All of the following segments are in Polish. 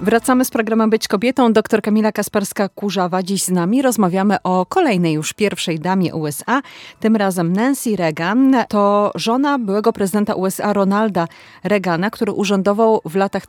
Wracamy z programem Być Kobietą. Doktor Kamila Kasperska-Kurzawa dziś z nami. Rozmawiamy o kolejnej już pierwszej damie USA. Tym razem Nancy Reagan. To żona byłego prezydenta USA Ronalda Reagana, który urzędował w latach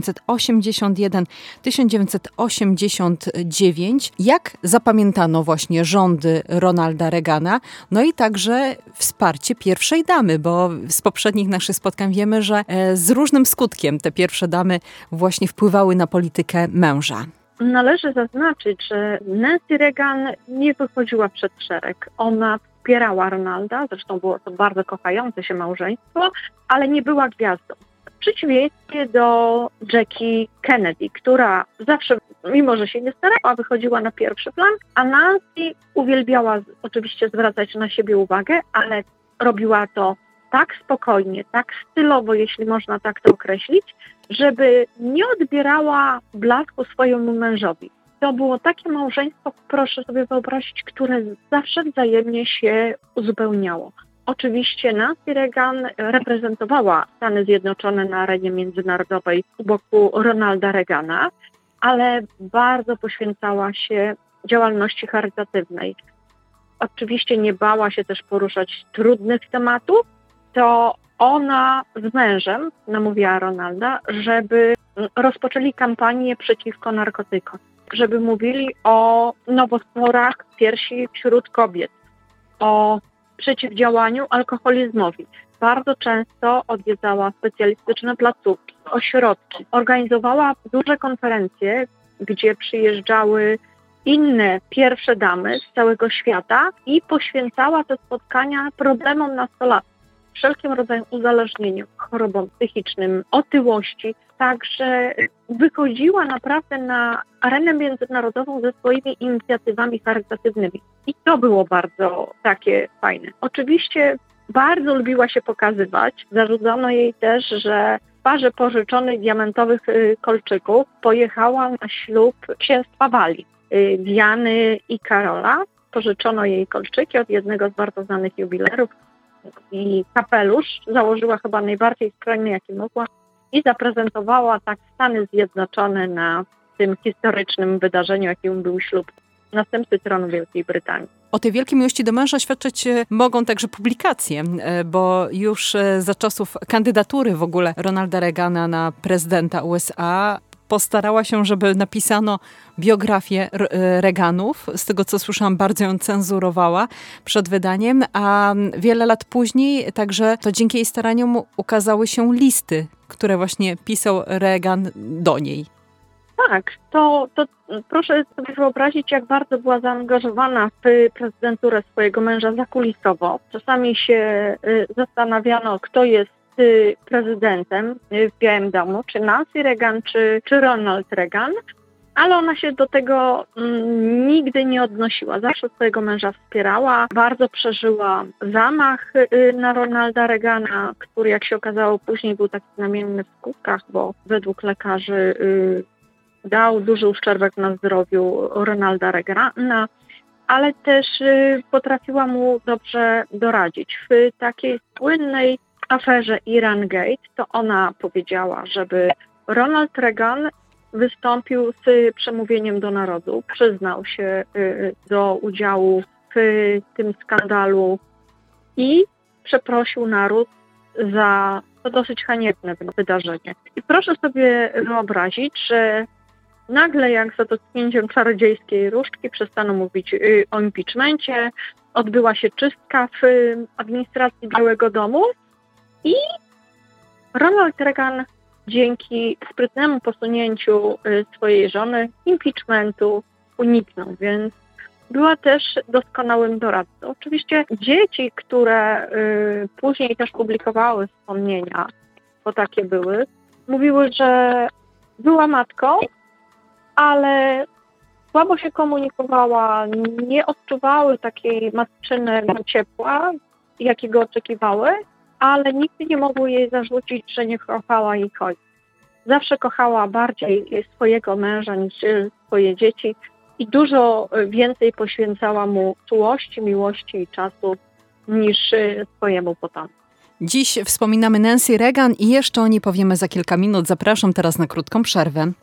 1981-1989. Jak zapamiętano właśnie rządy Ronalda Reagana? No i także wsparcie pierwszej damy, bo z poprzednich naszych spotkań wiemy, że z różnym skutkiem te pierwsze damy właśnie wpływały na politykę męża. Należy zaznaczyć, że Nancy Reagan nie wychodziła przed szereg. Ona wspierała Ronalda, zresztą było to bardzo kochające się małżeństwo, ale nie była gwiazdą. W przeciwieństwie do Jackie Kennedy, która zawsze, mimo że się nie starała, wychodziła na pierwszy plan, a Nancy uwielbiała oczywiście zwracać na siebie uwagę, ale robiła to tak spokojnie, tak stylowo, jeśli można tak to określić, żeby nie odbierała blasku swojemu mężowi. To było takie małżeństwo, proszę sobie wyobrazić, które zawsze wzajemnie się uzupełniało. Oczywiście Nancy Reagan reprezentowała Stany Zjednoczone na arenie międzynarodowej u boku Ronalda Reagana, ale bardzo poświęcała się działalności charytatywnej. Oczywiście nie bała się też poruszać trudnych tematów. To ona z mężem namówiła Ronalda, żeby rozpoczęli kampanię przeciwko narkotykom, żeby mówili o nowotworach piersi wśród kobiet, o przeciwdziałaniu alkoholizmowi. Bardzo często odwiedzała specjalistyczne placówki, ośrodki. Organizowała duże konferencje, gdzie przyjeżdżały inne pierwsze damy z całego świata i poświęcała te spotkania problemom nastolatków, wszelkim rodzajom uzależnieniu, chorobom psychicznym, otyłości. Także wychodziła naprawdę na arenę międzynarodową ze swoimi inicjatywami charytatywnymi. I to było bardzo takie fajne. Oczywiście bardzo lubiła się pokazywać. Zarzucano jej też, że w parze pożyczonych diamentowych kolczyków pojechała na ślub księstwa Walii, Diany i Karola. Pożyczono jej kolczyki od jednego z bardzo znanych jubilerów i kapelusz założyła chyba najbardziej skromny, jaki mogła i zaprezentowała tak Stany Zjednoczone na tym historycznym wydarzeniu, jakim był ślub następcy tronu Wielkiej Brytanii. O tej wielkiej miłości do męża świadczyć mogą także publikacje, bo już za czasów kandydatury w ogóle Ronalda Reagana na prezydenta USA postarała się, żeby napisano biografię Reaganów. Z tego, co słyszałam, bardzo ją cenzurowała przed wydaniem, a wiele lat później także to dzięki jej staraniom ukazały się listy, które właśnie pisał Reagan do niej. Tak, to proszę sobie wyobrazić, jak bardzo była zaangażowana w prezydenturę swojego męża zakulisowo. Czasami się zastanawiano, kto jest prezydentem w Białym Domu, czy Nancy Reagan, czy Ronald Reagan, ale ona się do tego nigdy nie odnosiła. Zawsze swojego męża wspierała. Bardzo przeżyła zamach na Ronalda Reagana, który, jak się okazało, później był taki znamienny w skutkach, bo według lekarzy dał duży uszczerbek na zdrowiu Ronalda Reagana, ale też potrafiła mu dobrze doradzić. W takiej słynnej aferze Irangate to ona powiedziała, żeby Ronald Reagan wystąpił z przemówieniem do narodu, przyznał się do udziału w tym skandalu i przeprosił naród za to dosyć haniebne wydarzenie. I proszę sobie wyobrazić, że nagle jak za dotknięciem czarodziejskiej różdżki przestano mówić o impeachmencie, odbyła się czystka w administracji Białego Domu i Ronald Reagan dzięki sprytnemu posunięciu swojej żony impeachmentu uniknął, więc była też doskonałym doradcą. Oczywiście dzieci, które później też publikowały wspomnienia, bo takie były, mówiły, że była matką, ale słabo się komunikowała, nie odczuwały takiej matczynego ciepła, jakiego oczekiwały, ale nigdy nie mogły jej zarzucić, że nie kochała ich ojca. Zawsze kochała bardziej swojego męża niż swoje dzieci i dużo więcej poświęcała mu czułości, miłości i czasu niż swojemu potomstwu. Dziś wspominamy Nancy Reagan i jeszcze o niej powiemy za kilka minut. Zapraszam teraz na krótką przerwę.